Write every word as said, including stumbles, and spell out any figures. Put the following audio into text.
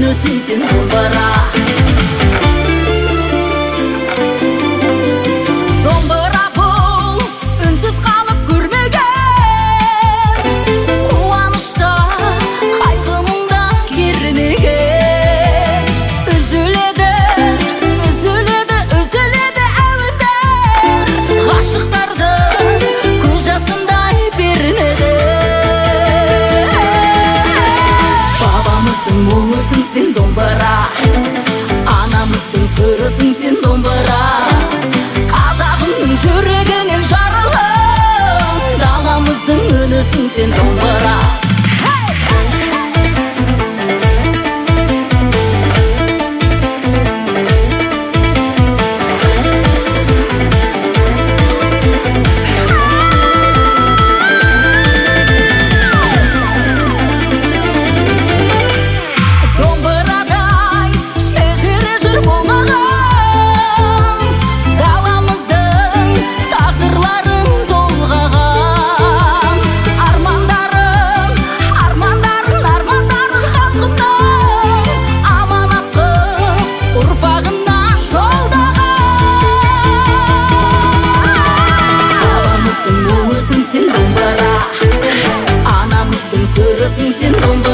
үнісің сен домбыра. Домбыра бұл үнсіз қалып көрмеген, қуанышта қайғымда кернеген. Үзіледі, үзіледі, үзіледі әуендер, ғашықтардың көз жасындай пернеде. Бабамыздың мұңысың сен домбыра, анамыздың сырысың сен домбыра. Қазағымның жүрегінен жарылып, даламыздың үнісің сен домбыра. Anamыздың сырысың сен домбыра,